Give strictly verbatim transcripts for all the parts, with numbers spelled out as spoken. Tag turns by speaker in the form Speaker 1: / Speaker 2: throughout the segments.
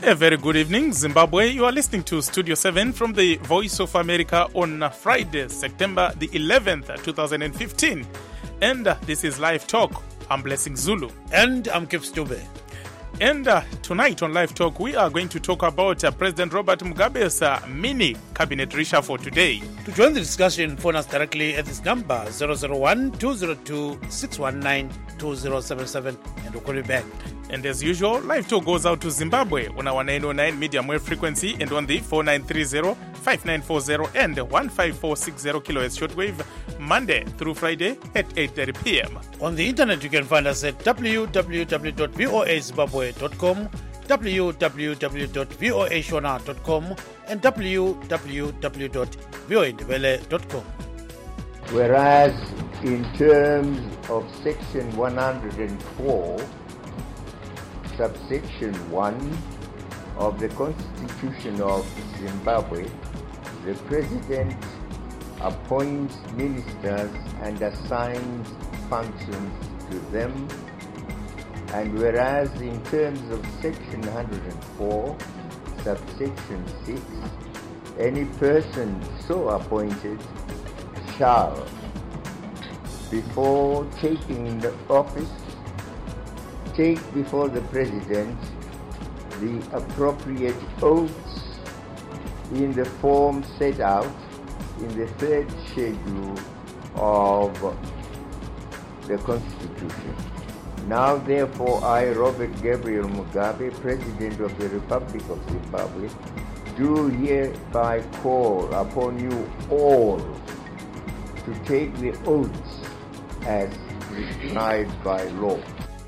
Speaker 1: A very good evening, Zimbabwe. You are listening to Studio seven from the Voice of America on Friday, September the eleventh, twenty fifteen. And uh, this is Live Talk. I'm Blessing Zulu.
Speaker 2: And I'm Kip Stube.
Speaker 1: And uh, tonight on Live Talk, we are going to talk about uh, President Robert Mugabe's uh, mini cabinet reshuffle today.
Speaker 2: To join the discussion, phone us directly at this number, zero zero one, two zero two, six one nine, two zero seven seven, and we'll call you back.
Speaker 1: And as usual, Live Talk goes out to Zimbabwe on our nine oh nine medium wave frequency and on the four nine three zero, five nine four zero and one five four six zero kilohertz shortwave, Monday through Friday at eight thirty p.m.
Speaker 2: On the internet, you can find us at w w w dot voa zimbabwe dot com, w w w dot voa shona dot com, and w w w dot voa ndebele dot com.
Speaker 3: Whereas in terms of Section one hundred four, subsection one of the Constitution of Zimbabwe, the President appoints ministers and assigns functions to them. And whereas in terms of Section one hundred four, subsection six, any person so appointed shall, before taking the office, take before the President the appropriate oaths in the form set out in the third schedule of the Constitution. Now therefore I, Robert Gabriel Mugabe, President of the Republic of Zimbabwe, do hereby call upon you all to take the oaths as prescribed by law.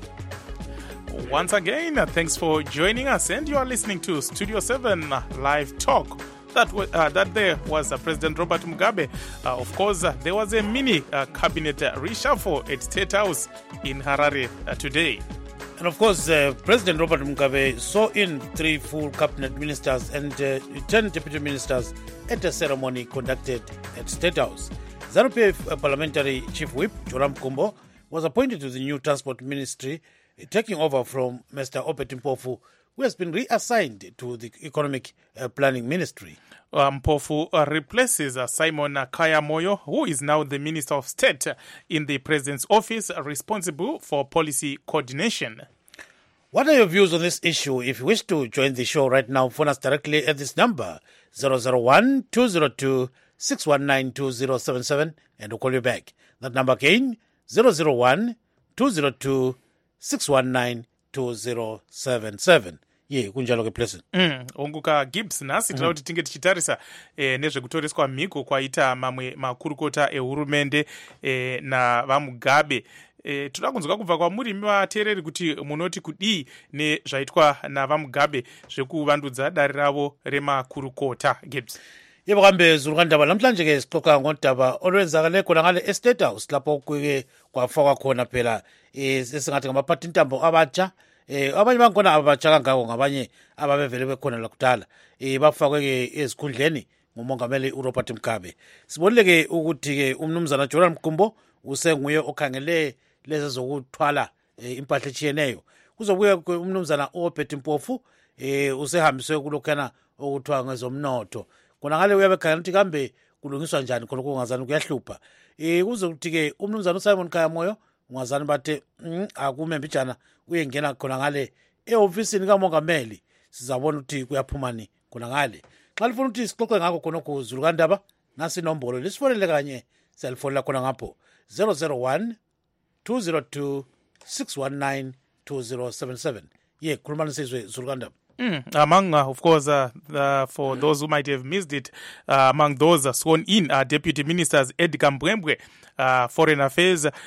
Speaker 1: Once again, uh, thanks for joining us, and you are listening to Studio seven uh, Live Talk. That w- uh, that there was uh, President Robert Mugabe. Uh, of course, uh, there was a mini uh, cabinet uh, reshuffle at State House in Harare uh, today.
Speaker 2: And of course, uh, President Robert Mugabe saw in three full cabinet ministers and uh, ten deputy ministers at a ceremony conducted at State House. ZANU-P F uh, Parliamentary Chief Whip Joram Kumbo was appointed to the new Transport Ministry, taking over from Mister Obed Mpofu, who has been reassigned to the Economic uh, Planning Ministry.
Speaker 1: Uh, Mpofu uh, replaces uh, Simon uh, Kaya Moyo, who is now the Minister of State uh, in the President's office, uh, responsible for policy coordination.
Speaker 2: What are your views on this issue? If you wish to join the show right now, phone us directly at this number, zero zero one, two zero two, six one nine, two zero seven seven, and we'll call you back. That number again, zero zero one, two zero two, six one nine, two zero seven seven. Ye kunjalo ke Pleasant.
Speaker 1: Mm, onguka Gibbs nasi tinoda kuti tinge tichitarisa eh, nezvekutoreswa mhiko kwaita mamwe makurukota ehurumende eh, navamugabe. Eh, toda kunzwa kubva kwamuri vateereri kuti munoti kudii nezvaitwa navamugabe zvekuvandudza dare ravo remakurukota. Gibbs.
Speaker 2: Yebo kambe Zulukandaba, namhlanje ke sixoxa ngodaba olwenzakale khona ngale Estate House lapho kuke kwafakwa khona phela esingathi ngamaphathi intambo abatsha. Eh abanye bakhona abatsha kangako, ngabanye ababevele bekhona la kudala eh bafakwe ke ezikhundleni ngumongameli uRobert Mugabe. Sibonile ke ukuthi ke umnumzana Joram Kumbo usenguye okhangele lezi zokuthwala impahla echiyeneyo. Kuzobuya umnumzana Obed Mpofu eh usehambiswe kulokhana okuthiwa ngezomnotho. Kona ngale uyabekhangela ukuthi kambe kulungiswa njani khona kungazani kuyahlupha. Eh kuzokuthi ke umnumzana uSimon Kaya Moyo ungazani bathe mm, akume mbijana uyengena khona ngale eofisini kamongameli, sizabona ukuthi kuyaphumani khona ngale. Xa lifuna ukuthi sixoxe ngakho khona ku Zulukandaba, nasi inombolo lisifonele kanye cellphone khona ngapho zero zero one, two zero two, six one nine, two zero seven seven. Ye khuluma nisizwe Zulukandaba.
Speaker 1: Mm, among, uh, of course, uh, the, for those who might have missed it, uh, among those uh, sworn in are Deputy Ministers Edgar Mbwembwe, uh, Foreign Affairs, uh,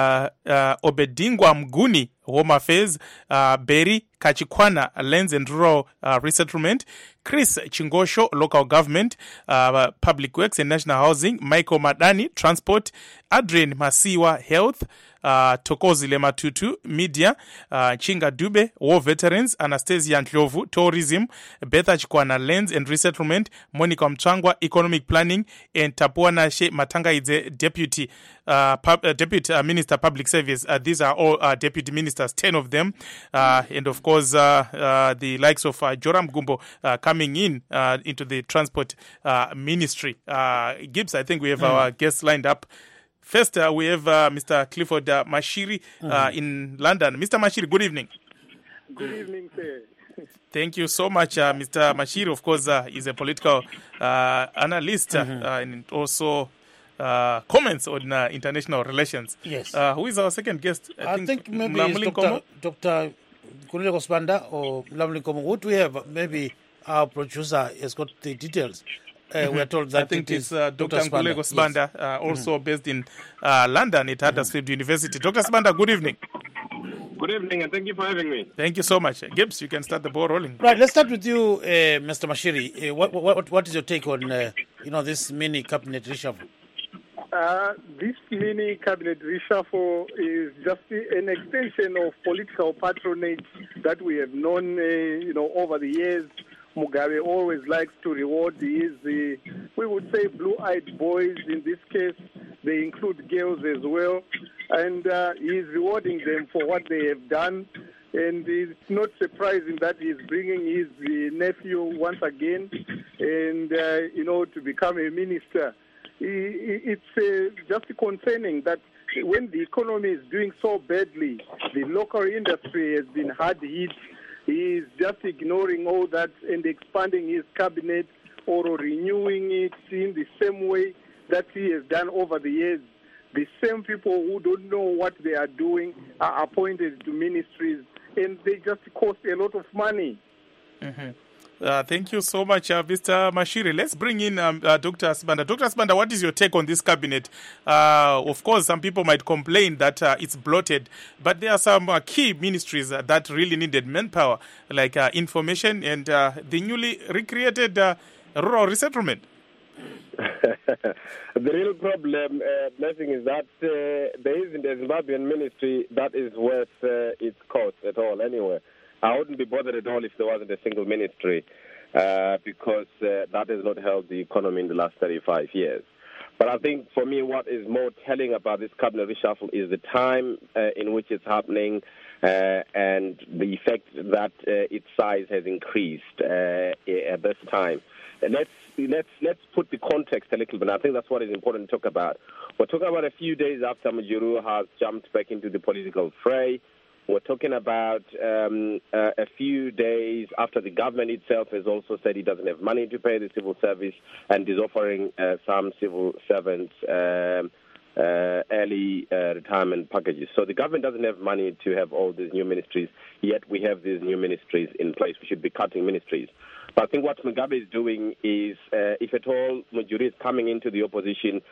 Speaker 1: uh, Obedingwa Mguni, Home Affairs, uh, Berry Kachikwana, Lands and Rural uh, Resettlement, Chris Chingosho, Local Government, uh, Public Works and National Housing, Michael Madani, Transport, Adrian Masiwa, Health, uh, Tokozile Matutu, Media, uh, Chinga Dube, War Veterans, Anastasia Ndlovu, Tourism, Betha Chikwana, Lands and Resettlement, Monica Mchangwa, Economic Planning, and Tapuana She Matangaidze, Deputy uh, Pub, uh, Deputy uh, Minister Public Service. Uh, these are all uh, Deputy Ministers, ten of them. Uh, and of course, uh, uh, the likes of uh, Joram Gumbo uh, coming in uh, into the Transport uh, Ministry. Uh, Gibbs, I think we have mm. our guests lined up. First, uh, we have uh, Mister Clifford uh, Mashiri uh, mm. in London. Mister Mashiri, good evening.
Speaker 4: Good evening, sir.
Speaker 1: Thank you so much, uh, Mister Mashiri. Of course, uh, is a political uh, analyst mm-hmm. uh, and also uh, comments on uh, international relations.
Speaker 2: Yes.
Speaker 1: Uh, who is our second guest?
Speaker 2: I, I think, think maybe it's Doctor Doctor Kunile Sibanda or Mlamli Nkomo. What we have, maybe our producer has got the details. Uh, mm-hmm. We are told that
Speaker 1: I think
Speaker 2: it
Speaker 1: it's uh, Doctor
Speaker 2: Doctor
Speaker 1: Nkululeko Sibanda, yes. uh, also mm-hmm. based in uh, London at Huddersfield mm-hmm. University. Doctor Sibanda, good evening.
Speaker 4: Good evening, and thank you for having me.
Speaker 1: Thank you so much. Gibbs, you can start the ball rolling.
Speaker 2: Right, let's start with you, uh, Mister Mashiri. Uh, what, what, what is your take on uh, you know, this mini cabinet reshuffle?
Speaker 4: Uh, this mini cabinet reshuffle is just an extension of political patronage that we have known, uh, you know, over the years. Mugabe always likes to reward his, uh, we would say, blue-eyed boys. In this case, they include girls as well. And uh, he's rewarding them for what they have done. And it's not surprising that he's bringing his uh, nephew once again and, uh, you know, to become a minister. It's uh, just concerning that when the economy is doing so badly, the local industry has been hard hit. He is just ignoring all that and expanding his cabinet or renewing it in the same way that he has done over the years. The same people who don't know what they are doing are appointed to ministries, and they just cost a lot of money.
Speaker 1: Mm-hmm. Uh, thank you so much, uh, Mister Mashiri. Let's bring in um, uh, Doctor Sibanda. Doctor Sibanda, what is your take on this cabinet? Uh, of course, some people might complain that uh, it's bloated, but there are some uh, key ministries uh, that really needed manpower, like uh, information and uh, the newly recreated uh, rural resettlement.
Speaker 5: The real problem, uh, blessing, is that uh, there isn't a Zimbabwean ministry that is worth uh, its cost at all anyway. I wouldn't be bothered at all if there wasn't a single ministry, uh, because uh, that has not helped the economy in the last thirty-five years. But I think for me what is more telling about this cabinet reshuffle is the time uh, in which it's happening uh, and the effect that uh, its size has increased uh, at this time. And let's, let's, let's put the context a little bit. I think that's what is important to talk about. We're talking about a few days after Mujuru has jumped back into the political fray. We're talking about um, uh, a few days after the government itself has also said it doesn't have money to pay the civil service and is offering uh, some civil servants um, uh, early uh, retirement packages. So the government doesn't have money to have all these new ministries, yet we have these new ministries in place. We should be cutting ministries. But I think what Mugabe is doing is, uh, if at all Mujuru is coming into the opposition,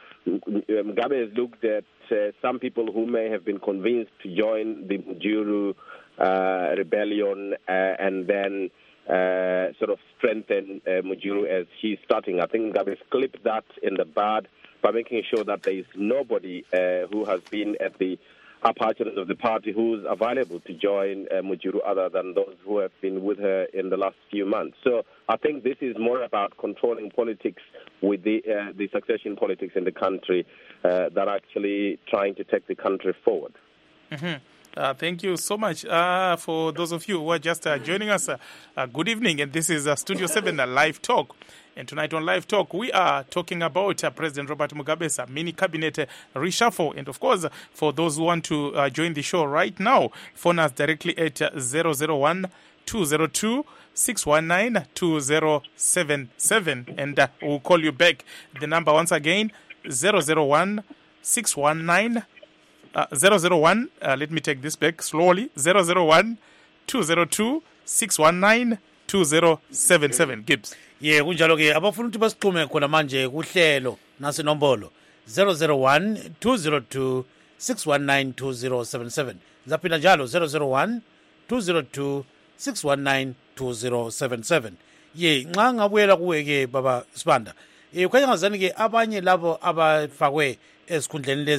Speaker 5: Mugabe has looked at uh, some people who may have been convinced to join the Mujuru uh, rebellion uh, and then uh, sort of strengthen uh, Mujuru as he's starting. I think Mugabe has clipped that in the bud by making sure that there is nobody uh, who has been at the upper echelons of the party who's available to join uh, Mujuru other than those who have been with her in the last few months. So I think this is more about controlling politics with the uh, the succession politics in the country uh, that are actually trying to take the country forward.
Speaker 1: Mm-hmm. Uh, thank you so much uh, for those of you who are just uh, joining us. Uh, uh, good evening, and this is uh, Studio seven, a live talk. And tonight on Live Talk, we are talking about uh, President Robert Mugabe's uh, mini cabinet uh, reshuffle. And of course, uh, for those who want to uh, join the show right now, phone us directly at uh, zero zero one, two zero two, six one nine, two zero seven seven. And uh, we'll call you back. The number once again, zero zero one, six one nine, uh, zero zero one, uh, let me take this back slowly, zero zero one, two zero two, six one nine, two zero seven seven. Gibbs.
Speaker 2: Ye kunjalo ke abafuna ukuthi basixhume khona manje kuhlelo nasinombolo zero zero one, two zero two, six one nine, two zero seven seven. Zaphinda njalo zero zero one, two zero two, six one nine, two zero seven seven. Ye nxa ngabuyela kuwe ke baba Sibanda. Eh ukhanya ngazani ke abanye labo abafakwe esikhundleni lezi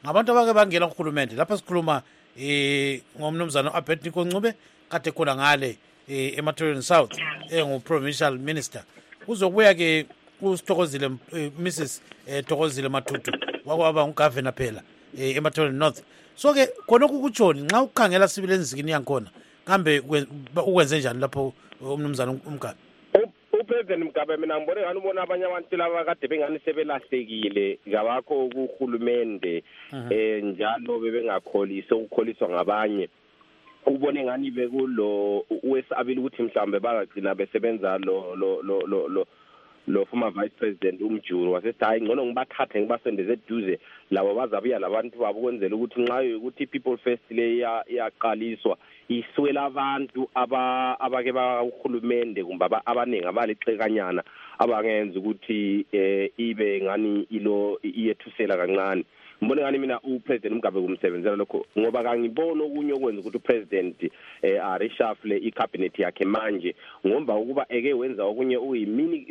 Speaker 2: ngabantu abake bangena kuhulumende lapha sikhuluma eh ngomnumzana Abednego Ncube kade khona ngale eh eMatholeni South engu provincial minister uzokuya ke usithokozile Missus eh Thokozile Matutu wakwaba ugovernor phela eh eMatholeni North so ke khona ukutshoni nxa ukhangela sibile enzikini yakhona kambe ukwenze njani lapho umnumzana uMgabe
Speaker 5: uPresident Mugabe mina ngibone ngani ubona abanye abantu laba kade bengani sebelahlekile ngabakho kuhulumende eh njalo bebengakholisa ukukholiswa ngabanye ubone ngani bekulo uwesabili ukuthi mhlambe bagcina besebenza lo lo lo lo lo former vice president uMjulu wasethi hayi ngcono ngibathathe ngibasendeze eduze labo bazabuya labantu babo kwenzela ukuthi nxa ukuthi people first le yaqaliswa iswela abantu aba abake ba uhulumende kumbe abaningi abalixekanyana abangenza ukuthi ibe ngani ilo iyethusela kancane ngibone ngani mina uPresident Mugabe kumsebenzela lokho ngoba kangibona okunye okwenza ukuthi uPresident eh reshuffle icabinet yakhe manje ngomba ukuba eke wenza okunye uyimini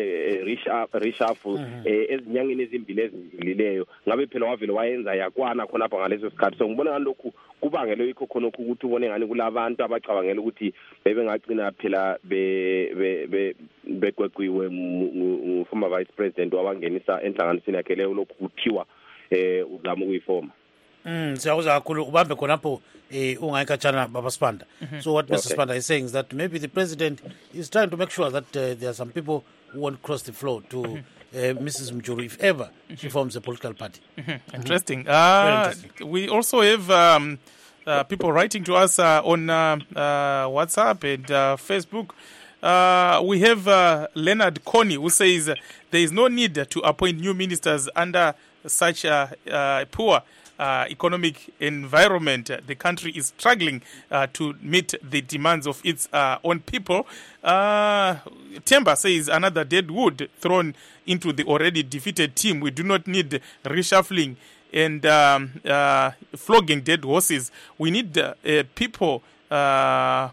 Speaker 5: reshuffle ezinyangeni ezimbili ezidlulileyo ngabe phela wavele wayenza yakwana khona apha ngaleso sikhathi so ngibona ngani lokhu kubangele ikho khona ukuthi ubone ngani kulabantu abacabangela ukuthi bebengagcina phela be begweqiwe former vice president wabangenisa enhlanganisweni yakhe leyo lokhu kuthiwa eh uzama ukuyifoma
Speaker 2: mm siyakuzwa kakhulu ubambe khonapho eh ungayikatshana baba Sibanda so what Mister Sibanda is saying is that maybe the president is trying to make sure that uh, there are some people who won't cross the floor to uh, Missus Mjulu if ever she forms a political party.
Speaker 1: Interesting. Uh, interesting. We also have um, uh, people writing to us uh, on uh, uh, WhatsApp and uh, Facebook. Uh, we have uh, Leonard Coney who says uh, there is no need to appoint new ministers under such a uh, poor uh, economic environment. The country is struggling uh, to meet the demands of its uh, own people. Uh, Temba says another dead wood thrown into the already defeated team. We do not need reshuffling and um, uh, flogging dead horses. We need uh, uh, people uh,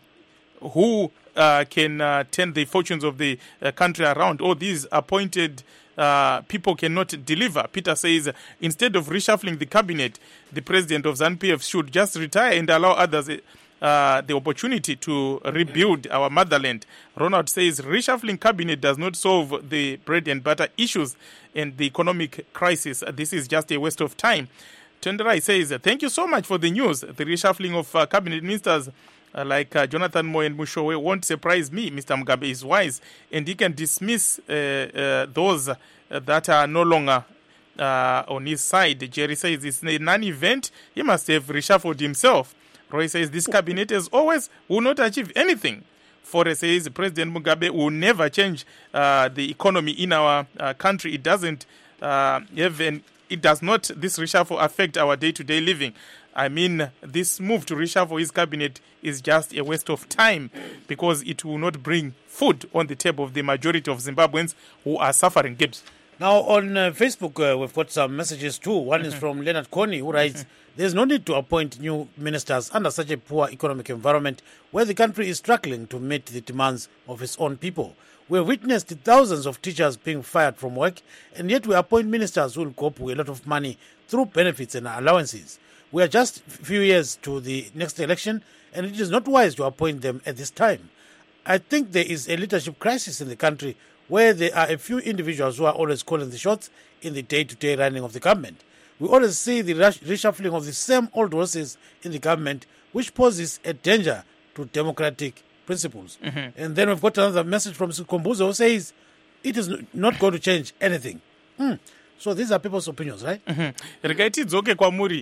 Speaker 1: who uh, can uh, turn the fortunes of the uh, country around. All these appointed Uh, people cannot deliver. Peter says instead of reshuffling the cabinet, the president of ZANU-P F should just retire and allow others uh, the opportunity to rebuild our motherland. Ronald says reshuffling cabinet does not solve the bread and butter issues and the economic crisis. This is just a waste of time. Tenderai says thank you so much for the news. The reshuffling of uh, cabinet ministers Uh, like uh, Jonathan Moyo and Mushowe won't surprise me. Mister Mugabe is wise and he can dismiss uh, uh, those uh, that are no longer uh, on his side. Jerry says it's a non-event. He must have reshuffled himself. Roy says this cabinet as always will not achieve anything. Forrest says President Mugabe will never change uh, the economy in our uh, country. It doesn't uh, even, it does not, this reshuffle affect our day-to-day living. I mean, this move to reshuffle his cabinet is just a waste of time because it will not bring food on the table of the majority of Zimbabweans who are suffering. Gibbs.
Speaker 2: Now, on uh, Facebook, uh, we've got some messages too. One mm-hmm. is from Leonard Coney, who writes, mm-hmm. there's no need to appoint new ministers under such a poor economic environment where the country is struggling to meet the demands of its own people. We have witnessed thousands of teachers being fired from work, and yet we appoint ministers who will cope with a lot of money through benefits and allowances. We are just a few years to the next election, and it is not wise to appoint them at this time. I think there is a leadership crisis in the country where there are a few individuals who are always calling the shots in the day-to-day running of the government. We always see the reshuffling of the same old horses in the government, which poses a danger to democratic principles. Mm-hmm. And then we've got another message from Sikombuzo who says it is not going to change anything. Mm. So these are people's opinions, right?
Speaker 1: Regaiti dzoke kwamuri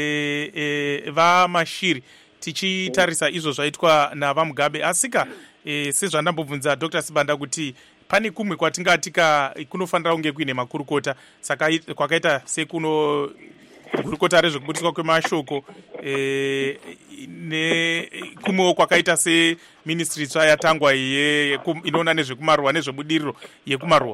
Speaker 1: eh eh va mashiri tichitarisa izvo zvaitwa nava Mugabe asika eh sezvandambobvunza Doctor Sibanda kuti pane kumwe kwatingatika kunofanira kunge kuine makurukota saka kwakaita sekuno gurukota rezvekubudiswa kwemashoko eh ne kumwe kwakaita se ministry tsva yatangwa iye inoona nezvekumaruwa nezvebudiriro yekumaruwa.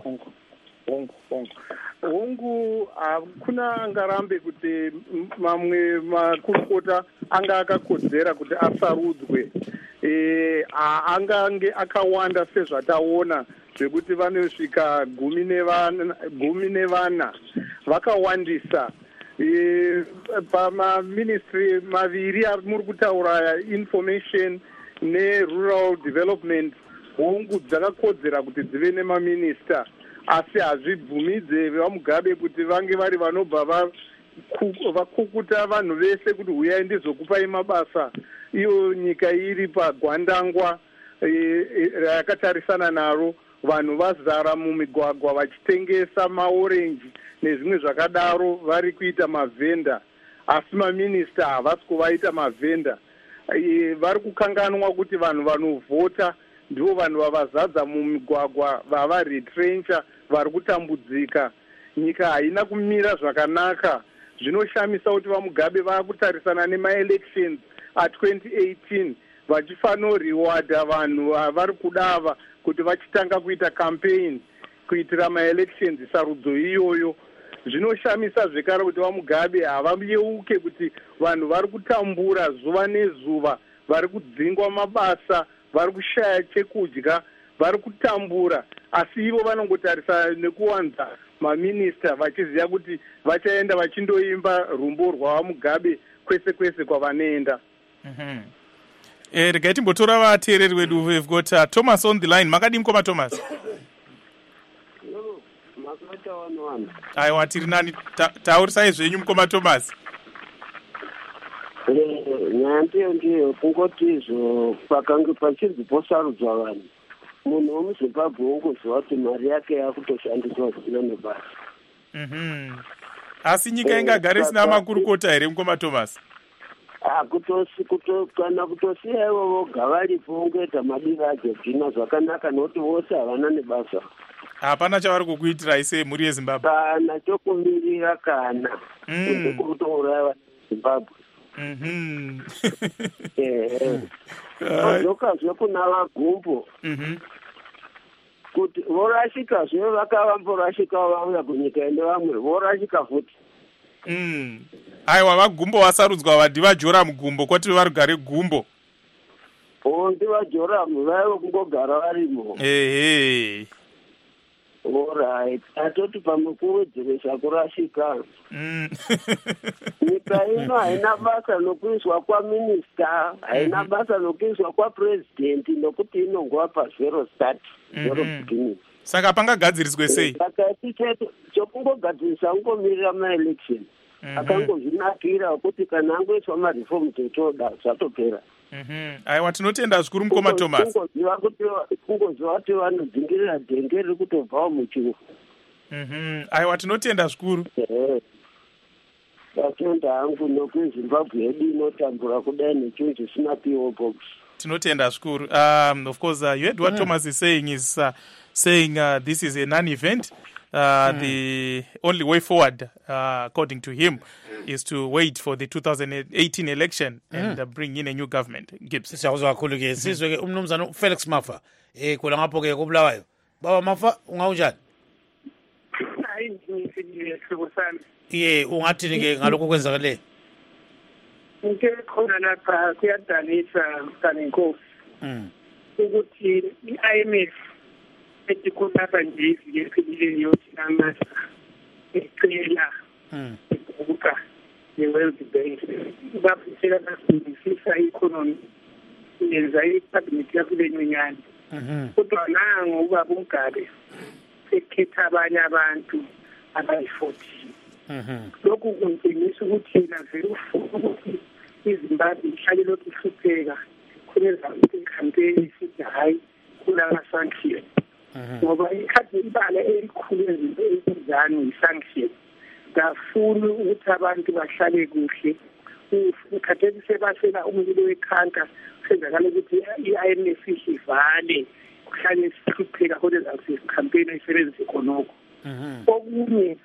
Speaker 4: Hongu hakuna angarambe kuti mamwe makurukota anga akakodzera kuti asarudzwe. E, angange akawanda sezvataona zvekuti vanosvika gumi nevana, gumi nevana vakawandisa. e, pamaministry maviri ari muri kutaura information nerural development hongu dzakakodzera kuti dzive nemaminista asi hazvibvumidze vamugabe kuti vange vari vanobva vakukuta vanhu vese kuti huyai ndizokupai mabasa iyo nyika iri pagwandangwa rakatarisana naro vanhu vazara mumigwagwa vachitengesa maorenji nezvimwe zvakadaro vari kuita mavhenda asi maminista havasi kuvaita mavhenda vari kukanganwa kuti vanhu vanovhota ndivo vanhu vavazadza mumigwagwa vavaretrencha vari kutambudzika nyika haina kumira zvakanaka zvinoshamisa kuti vamugabe vaakutarisana nemaelections atwenty eighteen vachifanoriwadha vanhu vari kudava kuti vachitanga kuita campaign kuitira maelections sarudzo iyoyo zvinoshamisa zvekare kuti vamugabe havayeuke kuti vanhu vari kutambura zuva nezuva vari kudzingwa mabasa vari kushaya chekudya vari kutambura asi ivo vanongotarisa nekuwanza maminista vachiziva kuti vachaenda vachindoimba rumbo rwavamugabe kwese kwese kwavanoenda.
Speaker 1: mm-hmm. eh, regai timbotora vateereri vedu. We've got uh, Thomas on the line. Makadini koma Thomas? aiwa tiri nani. Taurisai zvenyu mukoma Thomas.
Speaker 6: nyaya ndiyo ndiyo kungoti izvo pakange pachinzi posarudzwa vanhu munhu wemuzimbabwe ungoziva kuti mari yake yakutoshandiswa zvisina nebasa.
Speaker 1: mhm asi nyika ingagara isina makurukota here mukoma Thomas?
Speaker 6: kutosi kuto kana kutosiya ivo voga varipo ungoita madiro ajodhina zvakanaka nokuti vose havana nebasa.
Speaker 1: hapana chavari kukuitirai semhuri yezimbabwe?
Speaker 6: kana chokumirira kana kutouraya vanhu vezimbabwe.
Speaker 1: mhm
Speaker 6: zvokazve kuna vagumbo kuti vorashika zve vakavamborashika vauya kunyika ende vamwe vorashika futi.
Speaker 1: mm. aiwa vagumbo vasarudzwa vadhi vajoramu gumbo kwati varugare gumbo.
Speaker 6: o ndi vajoramu vaivo kungogara varimo.
Speaker 1: ehe
Speaker 6: Alright, atoti pamwe kuwedzeresa kurashika.
Speaker 1: Mm.
Speaker 6: nyika ino haina basa nokuiswa kwaminista, haina basa nokuiswa kwapresidenti nokuti inongova pazero start, zero beginning.
Speaker 1: Saka pangagadziriswe sei?
Speaker 6: Saka ticheto chokungogadzirisa ungomirira maelection. Akangozvinakira kuti kana angoiswa mareform totoda zvatopera.
Speaker 1: Mhm. Aiwa tinotenda zvikuru mukoma Thomas.
Speaker 6: Kungoziva kuti kungoziva kuti vanodzingirira dhenge riri kutobvawo muchiwo.
Speaker 1: Mhm. Aiwa tinotenda zvikuru.
Speaker 6: Vatenda hangu nokuzimbabwe yedu inotambura kudai nechinhu chisina P O box.
Speaker 1: Tinotenda zvikuru. Um, of course, uh, you heard what mm. Thomas is saying is uh, saying uh, this is a non-event. Uh, mm. The only way forward, uh, according to him, is to wait for the two thousand eighteen election mm. and uh, bring in a new government. Gibbs.
Speaker 2: Siyakuzwa kakhulu ke sizwe ke umnumzana Felix Mafa eh kula ngapho ke kubulawayo. Baba Mafa ungawunjani?
Speaker 7: Hayi ngifike sibusana.
Speaker 2: Ye ungathini ke ngalokho kwenzakale?
Speaker 7: Nke khona lapha kuyadanisa kanenkosi.
Speaker 2: Mm.
Speaker 7: Ukuthi i-I M F etikhulapha nje ngephilile yothi amasa ecela
Speaker 2: mm
Speaker 7: ukuka ye-World Bank baphithela basebenzisa i-economy yenza i-cabinet yakulenyunyana kodwa nango ubaba uMgabe sekhetha abanye abantu abayi-fourteen lokhu kuntshengisa ukuthi yena vele ufuna ukuthi iZimbabwe ihlale lokhu ihlupheka khoneza i-campaign isithi hayi kulama-sanction ngoba ikhathi ibala elikhulu ezinto ezizani yi-sanction ngafuna ukuthi abantu bahlale kuhle ukhathesi sebasela umlilo wekhanka senzakala ukuthi i-I M F isivale kuhlale sihlupheka khoneza kusi-campaign ayisebenzise khonokho okunye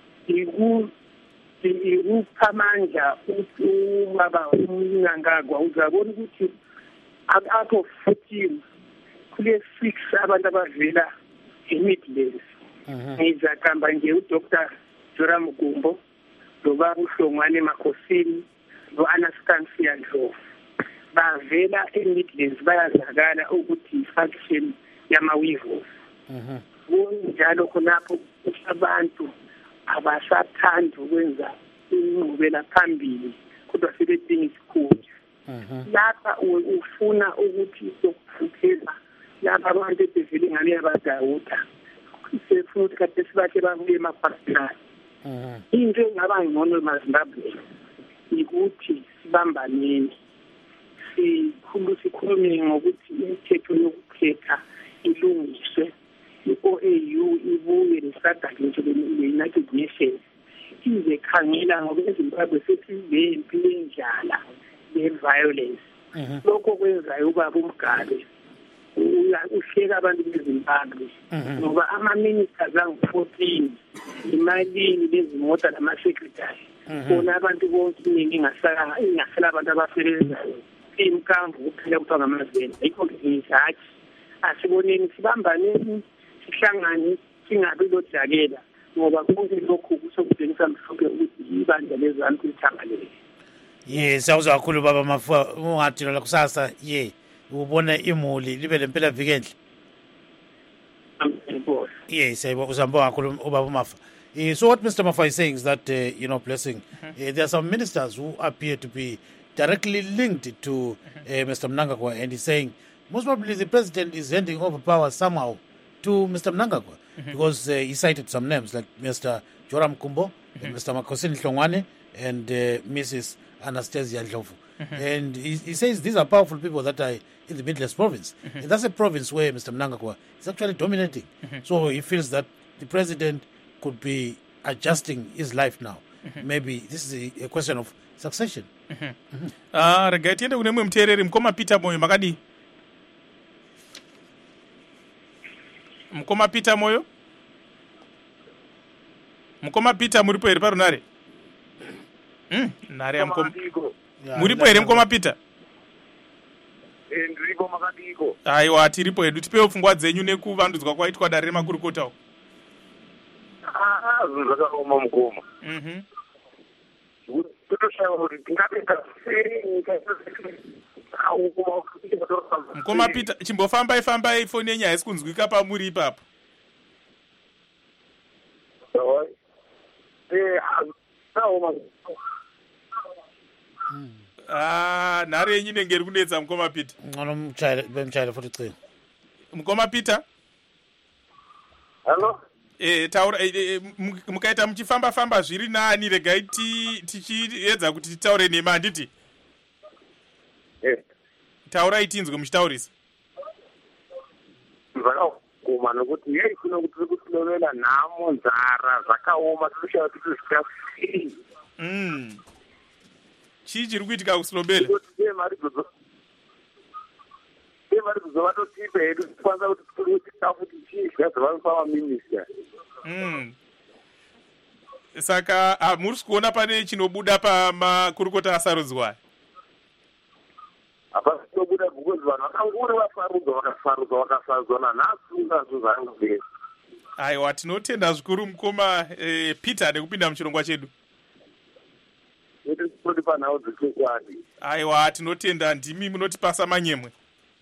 Speaker 7: ikupha amandla ubaba uMnangagwa uzabona ukuthi apho fourteen kule six abantu abavela e-Midlands ngizakamba nje uDr Joram Gumbo loba uHlongwane Makhosini no-Anastasia Ndlovu bavela e-Midlands bayazakala ukuthi i-faction yama-Weavers. Kunjalo khonapho ukuthi abantu abasathanda ukwenza ingqubela phambili kodwa sebedinga isikhundla lapha ufuna ukuthi sokuphela lapha abantu bevele ngale yabadawuda sefuna ukuthi kade sibakhe babuye emaphasinayo into engaba ngcono maZimbabwe ukuthi sibambaneni sikhulu sikhulume ngokuthi imithetho yokukhetha ilungiswe i-O A U ibuye nesadaki nje le-United Nations ize khangela ngoba eZimbabwe sesizempi lenjala le-violence lokho kwenzayo ubaba uMgabe uhleka abantu beZimbabwe ngoba ama-ministers angu-fourteen imalini lezimota nama-secretary bona abantu bonke iningi ingasala abantu abasebenzayo imkamvu kuphela kuthiwa ngamazena yikho-ke ngizathi asiboneni sibambaneni sihlangane singabi lodlakela ngoba konke lokhu kusokutshengisa mhlophe ukuthi ibandla lezantu lithangalele.
Speaker 2: Ye sawuzwa kakhulu baba Mafa ungathi la kusasa ye ubona imuli libe lempela vikenhle. Yes, siyabonga uzambonga kakhulu ubaba Mafa. Uh, so what Mister Mafa is saying is that, uh, you know, Blessing, uh, there are some ministers who appear to be directly linked to uh, Mister Mnangagwa, and he's saying most probably the president is handing over power somehow to Mister Mnangagwa, mm-hmm. because uh, he cited some names like Mister Joram Kumbo, mm-hmm. and Mister Makosini Hlongwane, and uh, Missus Anastasia Ndlovu. Mm-hmm. And he, he says these are powerful people that are in the Midlands province. Mm-hmm. And that's a province where Mister Mnangagwa is actually dominating. Mm-hmm. So he feels that the president could be adjusting his life now. Mm-hmm. Maybe this is a, a question of succession.
Speaker 1: Mm-hmm. Mm-hmm. Ah, rega tiende kune mwe mtereri mkoma Peter Moyo makadi. Mkoma Peter Moyo? Mkoma Peter muripo eri parunare? Mm, nare ya mkoma. Muripo eri mkoma Peter?
Speaker 8: Eh, ndiripo makadiko.
Speaker 1: Aiwa, tiripo edu tipewo pfungwa dzenyu nekuvandudzwa kwaitwa dare remakurukota.
Speaker 8: Ah, zvakaoma mukoma.
Speaker 1: Mhm. Mkoma Peter chimbofambai fambai foni yenyu haisi kunzwika pamuri ipapo. Ah, nhare yenyu inenge iri kunetsa Mkoma Peter.
Speaker 2: Mkoma Peter.
Speaker 1: Mkoma Peter?
Speaker 8: Hello?
Speaker 1: Eh, taura eh, mukaita muchifamba famba zviri nani regai tichiedza kuti titaure nemi handiti?
Speaker 8: Eh.
Speaker 1: Taurai tinzwe muchitaurisa.
Speaker 8: Zvakaoma nokuti yei kuno kuti tiri kutolovela nhamo nzara zvakaoma tinoshava kuti zvikafii.
Speaker 1: Mm. Chii chiri kuitika kusilobela?
Speaker 8: Mari kuzova totipa hedu tikwanisa kuti tikuri chikafu kuti chidya dzavanopa vaminista.
Speaker 1: Mm. Saka ah, muri kuona pane chinobuda pamakurukota asarudzwa.
Speaker 8: Apa chinobuda because vanhu vakanguri vasarudzwa vakasarudzwa vakasarudzwa nanhasi nazvo zvaangobvira.
Speaker 1: Aiwa, tinotenda zvikuru Mkoma eh, Peter nekupinda muchirongwa chedu.
Speaker 8: Kuti tiri panhau dzechokwadi.
Speaker 1: Aiwa, tinotenda ndimi munotipasa manyemwe.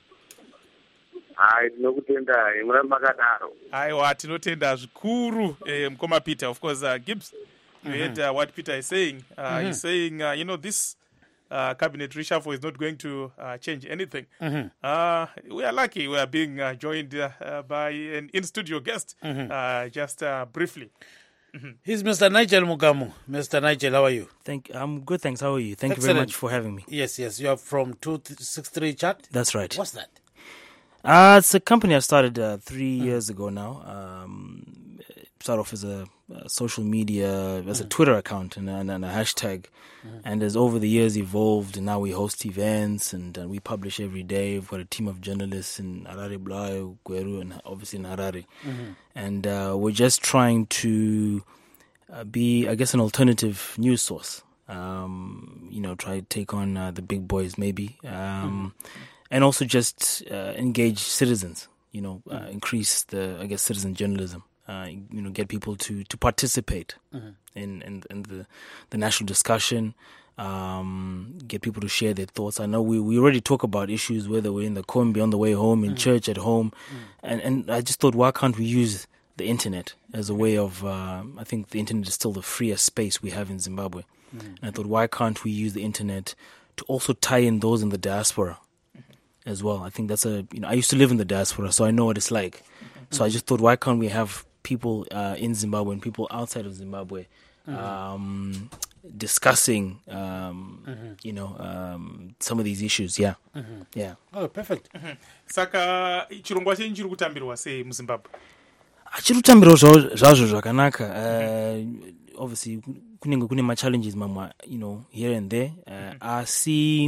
Speaker 8: Hai, tinokutendai muri makadaro.
Speaker 1: Aiwa, tinotenda zvikuru eh, Mkoma Peter. Of course, uh, Gibbs, you mm-hmm. heard uh, what Peter is saying. Uh, mm-hmm. He's saying, uh, you know, this uh, cabinet reshuffle is not going to uh, change anything. Mm-hmm. Uh, we are lucky we are being uh, joined uh, uh, by an in-studio guest, mm-hmm. uh, just uh, briefly.
Speaker 2: Mm-hmm. He's Mister Nigel Mugamu. Mister Nigel, how are you?
Speaker 9: Thank. I'm good, thanks. How are you? Thank
Speaker 2: Excellent.
Speaker 9: you very much for having me.
Speaker 2: Yes, yes. You are from two sixty-three Chat?
Speaker 9: That's right.
Speaker 2: What's that?
Speaker 9: Uh, it's a company I started uh, three mm. years ago now. Um, started off as a, a social media, as mm. a Twitter account and, and, and a hashtag. Mm. And as over the years evolved, and now we host events and uh, we publish every day. We've got a team of journalists in Harare, Bulawayo, Gweru, and obviously in Harare. Mm-hmm. And uh, we're just trying to uh, be, I guess, an alternative news source. Um, you know, try to take on uh, the big boys maybe. Um, mm. And also just uh, engage citizens, you know, uh, increase the, I guess, citizen journalism, uh, you know, get people to, to participate mm-hmm. in, in, in the, the national discussion, um, get people to share their thoughts. I know we, we already talk about issues, whether we're in the Kombi, on the way home, in mm-hmm. church, at home. Mm-hmm. And, and I just thought, why can't we use the internet as a way of, uh, I think the internet is still the freest space we have in Zimbabwe. Mm-hmm. And I thought, why can't we use the internet to also tie in those in the diaspora mm-hmm. as well? I think that's a, you know, I used to live in the diaspora, so I know what it's like. Mm-hmm. So I just thought, why can't we have people uh, in Zimbabwe and people outside of Zimbabwe mm-hmm. um, discussing, um, mm-hmm. you know, um, some of these issues. Yeah.
Speaker 2: Mm-hmm.
Speaker 9: Yeah.
Speaker 2: Oh, perfect.
Speaker 1: Mm-hmm. Saka chirongwa chenyu chiri kutambirwa sei muZimbabwe?
Speaker 9: Chiri kutambirwa zvazvo zvakanaka. Uh, obviously kunenge kune ma challenges mamwa, you know, here and there. Uh, mm-hmm. Asi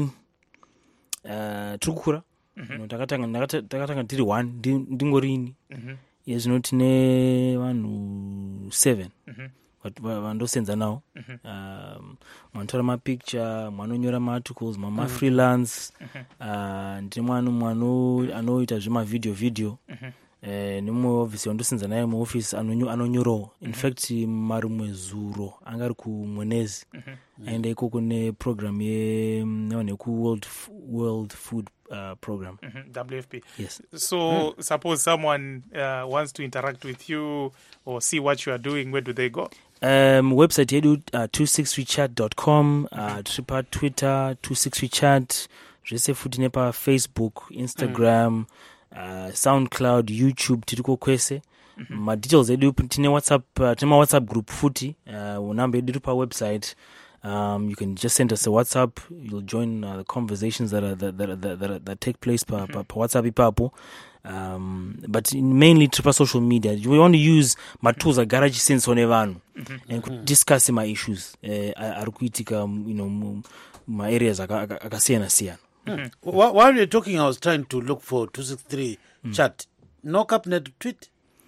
Speaker 9: uh, tiri kukura. Mm-hmm. You know, takatanga takatanga tiri one ndingorini. Mhm. Zvino tine vanhu seven. Mhm. Vandosenza nawo. Um, mwantora mapicture, mwanonyora maarticles, mama mm-hmm. freelance, uh, ndine mwana mwanu anoita zvima video video. Mm-hmm. Eh, nimwe obviously wandosenza naye mu office anonyoro. In mm-hmm. fact marumwe zuro angari ku Mwenezi. Mm-hmm. Aenda ikoko ne program ye ne ku World World Food uh, program.
Speaker 1: Mm-hmm. W F P.
Speaker 9: Yes.
Speaker 1: So mm. suppose someone uh, wants to interact with you or see what you are doing, where do they go?
Speaker 9: Um, website yedu uh, two sixty chat dot com, uh, tripa Twitter two sixty chat, zvese futi nepa Facebook, Instagram, mm. uh, SoundCloud, YouTube tiriko kwese. Mm-hmm. Ma details edu tine WhatsApp, uh, tine WhatsApp group futi, uh, unamba edu pa website. Um, you can just send us a WhatsApp. You'll join uh, the conversations that are that that that, that, that take place per, mm-hmm. per, per WhatsApp ipapo. Um, but mainly tripa social media. We want to use my tools like garage sense on evan and mm-hmm. discuss my issues. Uh, arukuitika, you know, my areas akasiyana siyana.
Speaker 2: Mm-hmm. While you're talking, I was trying to look for two sixty-three mm. chat. No cabinet tweet.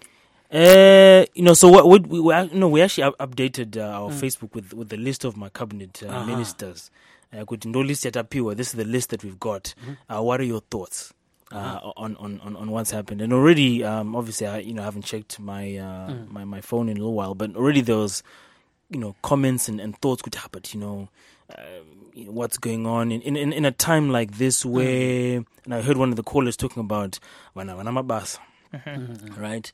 Speaker 9: Uh, you know, so what we, we, we you know we actually updated uh, our mm. Facebook with with the list of my cabinet uh, uh-huh. ministers. Uh, no list yet appear. This is the list that we've got. Mm-hmm. Uh, what are your thoughts? Uh, uh-huh. on, on, on, on what's happened? And already, um, obviously, I you know haven't checked my uh, mm. my my phone in a little while, but already there was, you know, comments and, and thoughts could happen. You know, uh, you know, what's going on in, in in a time like this where, mm. and I heard one of the callers talking about wana wana mabasa, mm-hmm. right?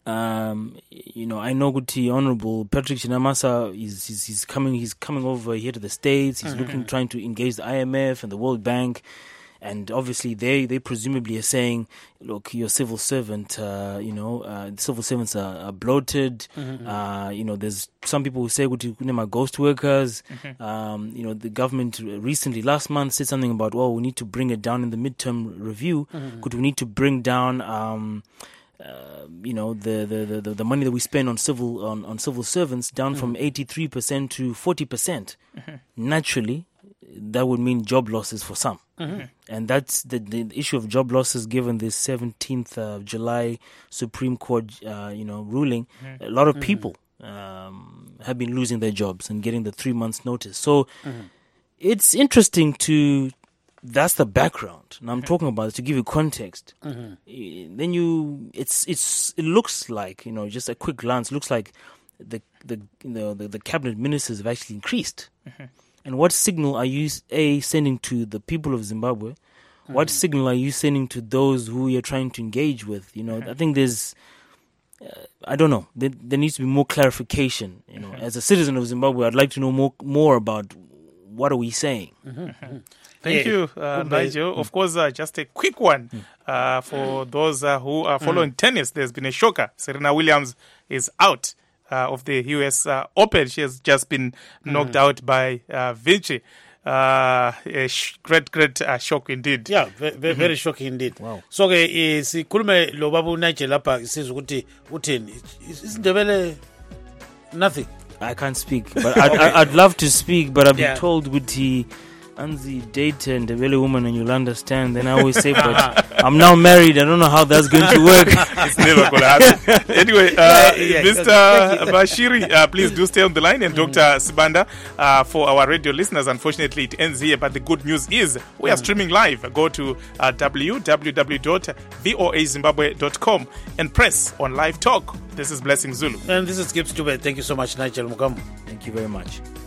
Speaker 9: Um, you know, I know Guti Honorable Patrick Chinamasa is he's, he's coming he's coming over here to the States. He's mm-hmm. looking trying to engage the I M F and the World Bank. And obviously, they, they presumably are saying, look, you're a civil servant, uh, you know, uh, civil servants are, are bloated. Mm-hmm. Uh, you know, there's some people who say, we're ghost workers. Mm-hmm. Um, you know, the government recently, last month, said something about, well, we need to bring it down in the midterm review. Mm-hmm. Could we need to bring down, um, uh, you know, the, the, the, the money that we spend on civil on, on civil servants down mm-hmm. from eighty-three percent to forty percent. Mm-hmm. Naturally, that would mean job losses for some. Mm-hmm. And that's the, the issue of job losses given this seventeenth of July Supreme Court, uh, you know, ruling. Mm-hmm. A lot of people um, have been losing their jobs and getting the three months notice. So mm-hmm. it's interesting to, that's the background. And I'm mm-hmm. talking about it to give you context. Mm-hmm. Then you, it's, it's, it looks like, you know, just a quick glance, looks like the, the, you know, the, the cabinet ministers have actually increased. Mm-hmm. And what signal are you, A, sending to the people of Zimbabwe? Mm-hmm. What signal are you sending to those who you're trying to engage with? You know, mm-hmm. I think there's, uh, I don't know, there, there needs to be more clarification. You know, mm-hmm. as a citizen of Zimbabwe, I'd like to know more more about what are we saying.
Speaker 1: Mm-hmm. Mm-hmm. Thank yeah. you, uh, Nigel. Mm-hmm. Of course, uh, just a quick one uh, for those uh, who are following mm-hmm. tennis. There's been a shocker. Serena Williams is out. Uh, of the U S uh, Open. She has just been knocked mm. out by uh, Vinci. Uh, a sh- great, great uh, shock indeed.
Speaker 2: Yeah, very, very, very shocking indeed. Wow. So, okay, sikhulume lo babu Nigel lapha sizwe ukuthi uthini. Isindebele nothing.
Speaker 9: I can't speak, but I'd, okay. I'd love to speak, but I've been yeah. told ukuthi Anzi date and a really woman and you'll understand. Then I always say, but I'm now married. I don't know how that's going to work.
Speaker 1: It's never going to happen. Anyway, uh, yeah, yeah, Mister Bashiri, uh, please do stay on the line. And mm. Doctor Sibanda, uh, for our radio listeners, unfortunately it ends here. But the good news is we are mm. streaming live. Go to uh, w w w dot voa zimbabwe dot com and press on live talk. This is Blessing Zulu.
Speaker 2: And this is Gibbs Dube. Thank you so much, Nigel Mugamu.
Speaker 9: Thank you very much.